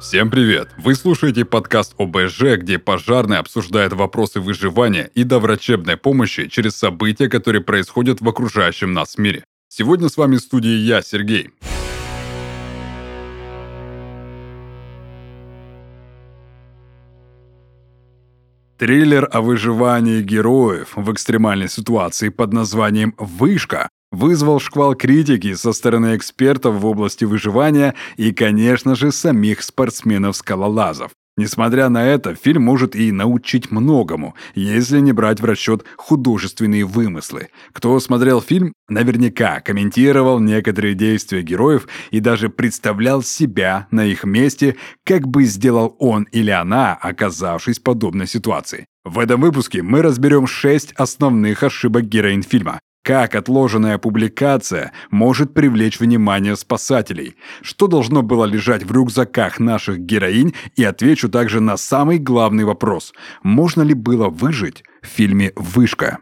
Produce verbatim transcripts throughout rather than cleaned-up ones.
Всем привет! Вы слушаете подкаст о бэ жэ, где пожарные обсуждают вопросы выживания и доврачебной помощи через события, которые происходят в окружающем нас мире. Сегодня с вами в студии я, Сергей. Триллер о выживании героев в экстремальной ситуации под названием «Вышка» вызвал шквал критики со стороны экспертов в области выживания и, конечно же, самих спортсменов-скалолазов. Несмотря на это, фильм может и научить многому, если не брать в расчет художественные вымыслы. Кто смотрел фильм, наверняка комментировал некоторые действия героев и даже представлял себя на их месте, как бы сделал он или она, оказавшись в подобной ситуации. В этом выпуске мы разберем шесть основных ошибок героинь фильма. Как отложенная публикация может привлечь внимание спасателей? Что должно было лежать в рюкзаках наших героинь? И отвечу также на самый главный вопрос. Можно ли было выжить в фильме «Вышка»?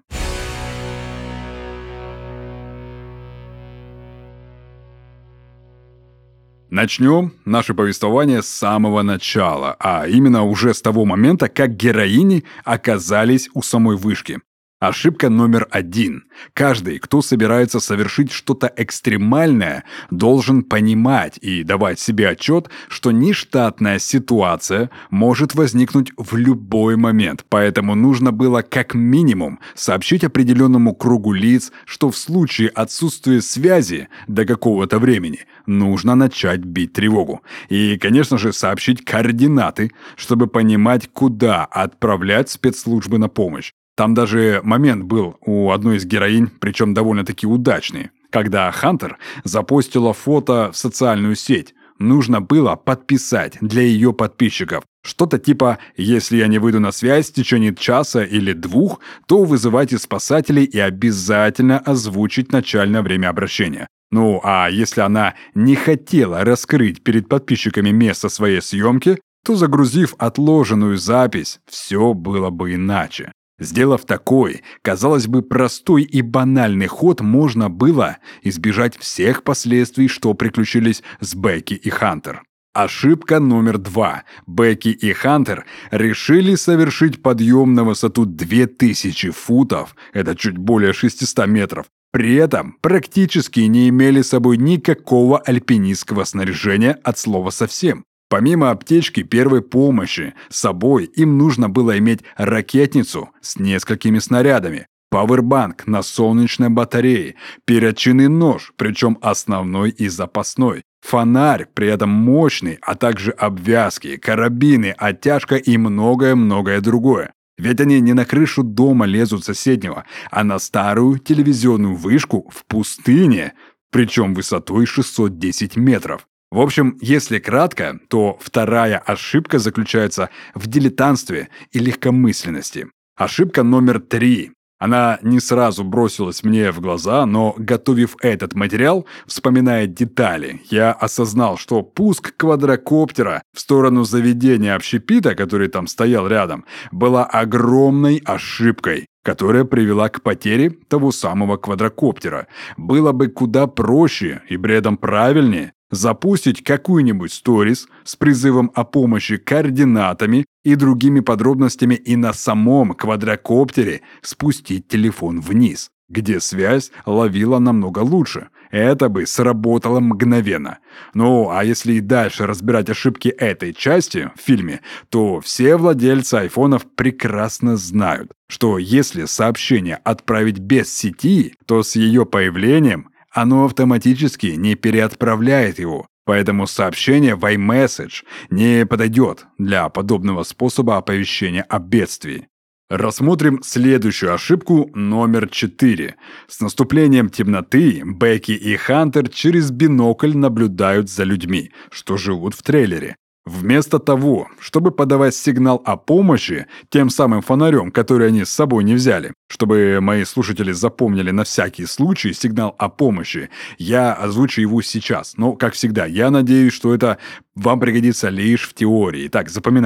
Начнем наше повествование с самого начала, а именно уже с того момента, как героини оказались у самой вышки. Ошибка номер один. Каждый, кто собирается совершить что-то экстремальное, должен понимать и давать себе отчет, что нештатная ситуация может возникнуть в любой момент. Поэтому нужно было как минимум сообщить определенному кругу лиц, что в случае отсутствия связи до какого-то времени нужно начать бить тревогу. И, конечно же, сообщить координаты, чтобы понимать, куда отправлять спецслужбы на помощь. Там даже момент был у одной из героинь, причем довольно-таки удачный, когда Хантер запостила фото в социальную сеть. Нужно было подписать для ее подписчиков. Что-то типа «Если я не выйду на связь в течение часа или двух, то вызывайте спасателей и обязательно озвучить начальное время обращения». Ну, а если она не хотела раскрыть перед подписчиками место своей съемки, то, загрузив отложенную запись, все было бы иначе. Сделав такой, казалось бы, простой и банальный ход, можно было избежать всех последствий, что приключились с Бекки и Хантер. Ошибка номер два. Бекки и Хантер решили совершить подъем на высоту две тысячи футов, это чуть более шестьсот метров. При этом практически не имели с собой никакого альпинистского снаряжения от слова совсем. Помимо аптечки первой помощи, с собой им нужно было иметь ракетницу с несколькими снарядами, пауэрбанк на солнечной батарее, перочинный нож, причем основной и запасной, фонарь, при этом мощный, а также обвязки, карабины, оттяжка и многое-многое другое. Ведь они не на крышу дома лезут соседнего, а на старую телевизионную вышку в пустыне, причем высотой шестьсот десять метров. В общем, если кратко, то вторая ошибка заключается в дилетантстве и легкомысленности. Ошибка номер три. Она не сразу бросилась мне в глаза, но, готовив этот материал, вспоминая детали, я осознал, что пуск квадрокоптера в сторону заведения общепита, который там стоял рядом, была огромной ошибкой, которая привела к потере того самого квадрокоптера. Было бы куда проще и при этом правильнее запустить какую-нибудь сторис с призывом о помощи координатами и другими подробностями и на самом квадрокоптере спустить телефон вниз, где связь ловила намного лучше. Это бы сработало мгновенно. Ну, а если и дальше разбирать ошибки этой части в фильме, то все владельцы айфонов прекрасно знают, что если сообщение отправить без сети, то с ее появлением оно автоматически не переотправляет его, поэтому сообщение в iMessage не подойдет для подобного способа оповещения о бедствии. Рассмотрим следующую ошибку номер четыре. С наступлением темноты Бекки и Хантер через бинокль наблюдают за людьми, что живут в трейлере. Вместо того, чтобы подавать сигнал о помощи тем самым фонарем, который они с собой не взяли, чтобы мои слушатели запомнили на всякий случай сигнал о помощи, я озвучу его сейчас. Но, как всегда, я надеюсь, что это вам пригодится лишь в теории. Итак, запоминайте.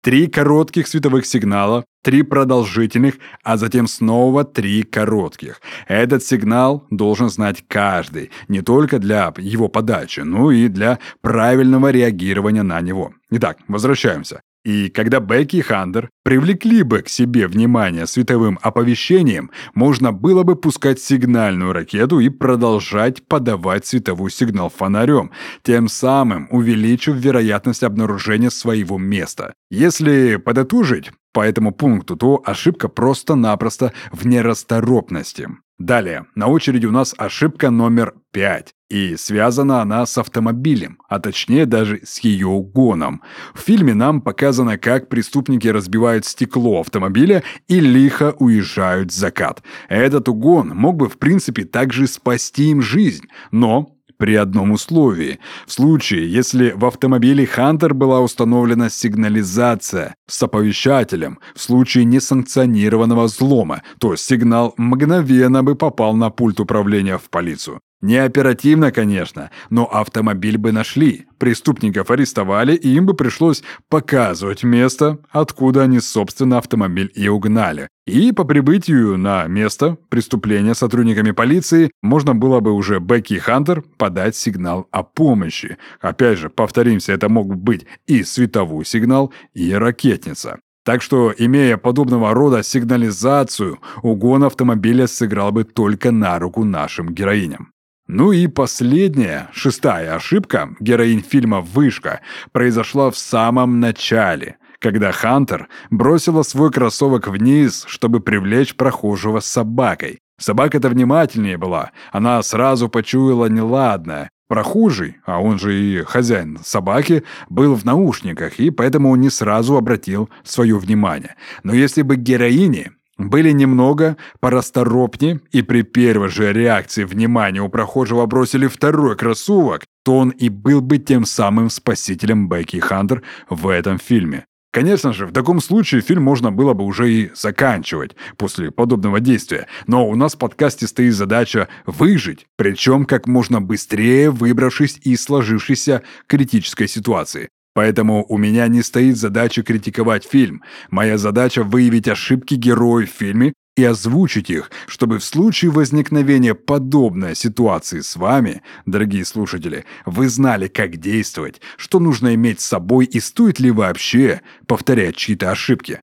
Три коротких световых сигнала, три продолжительных, а затем снова три коротких. Этот сигнал должен знать каждый, не только для его подачи, но и для правильного реагирования на него. Итак, возвращаемся. И когда Бекки и Хантер привлекли бы к себе внимание световым оповещением, можно было бы пускать сигнальную ракету и продолжать подавать световой сигнал фонарем, тем самым увеличив вероятность обнаружения своего места. Если подытожить по этому пункту, то ошибка просто-напросто в нерасторопности. Далее, на очереди у нас ошибка номер пять. И связана она с автомобилем, а точнее даже с ее угоном. В фильме нам показано, как преступники разбивают стекло автомобиля и лихо уезжают в закат. Этот угон мог бы в принципе также спасти им жизнь, но при одном условии. В случае, если в автомобиле Хантер была установлена сигнализация с оповещателем, в случае несанкционированного взлома, то сигнал мгновенно бы попал на пульт управления в полицию. Не оперативно, конечно, но автомобиль бы нашли, преступников арестовали, и им бы пришлось показывать место, откуда они, собственно, автомобиль и угнали. И по прибытию на место преступления сотрудниками полиции можно было бы уже Бекки и Хантер подать сигнал о помощи. Опять же, повторимся, это мог быть и световой сигнал, и ракетница. Так что, имея подобного рода сигнализацию, угон автомобиля сыграл бы только на руку нашим героиням. Ну и последняя, шестая ошибка героинь фильма «Вышка» произошла в самом начале, когда Хантер бросила свой кроссовок вниз, чтобы привлечь прохожего с собакой. Собака-то внимательнее была, она сразу почуяла неладное. Прохожий, а он же и хозяин собаки, был в наушниках, и поэтому он не сразу обратил свое внимание. Но если бы героини были немного порасторопнее и при первой же реакции внимания у прохожего бросили второй кроссовок, то он и был бы тем самым спасителем Бекки и Хантер в этом фильме. Конечно же, в таком случае фильм можно было бы уже и заканчивать после подобного действия, но у нас в подкасте стоит задача выжить, причем как можно быстрее выбравшись из сложившейся критической ситуации. Поэтому у меня не стоит задача критиковать фильм. Моя задача выявить ошибки героев в фильме и озвучить их, чтобы в случае возникновения подобной ситуации с вами, дорогие слушатели, вы знали, как действовать, что нужно иметь с собой и стоит ли вообще повторять чьи-то ошибки.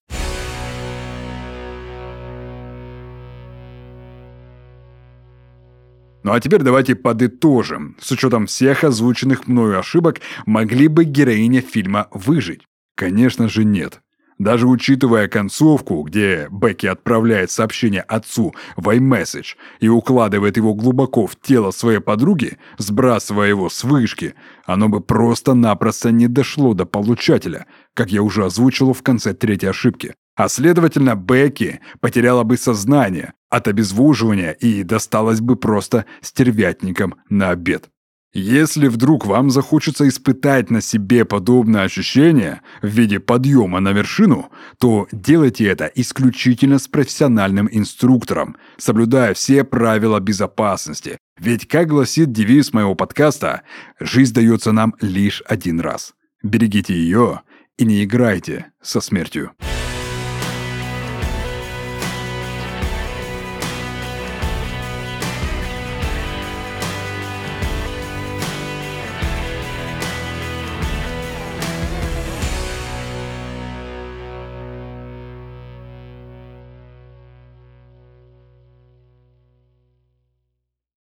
Ну а теперь давайте подытожим. С учетом всех озвученных мною ошибок, могли бы героиня фильма выжить? Конечно же нет. Даже учитывая концовку, где Бекки отправляет сообщение отцу в iMessage и укладывает его глубоко в тело своей подруги, сбрасывая его с вышки, оно бы просто-напросто не дошло до получателя, как я уже озвучил в конце третьей ошибки. А следовательно, Бекки потеряла бы сознание от обезвоживания и досталась бы просто стервятникам на обед. Если вдруг вам захочется испытать на себе подобное ощущение в виде подъема на вершину, то делайте это исключительно с профессиональным инструктором, соблюдая все правила безопасности. Ведь, как гласит девиз моего подкаста, жизнь дается нам лишь один раз. Берегите ее и не играйте со смертью.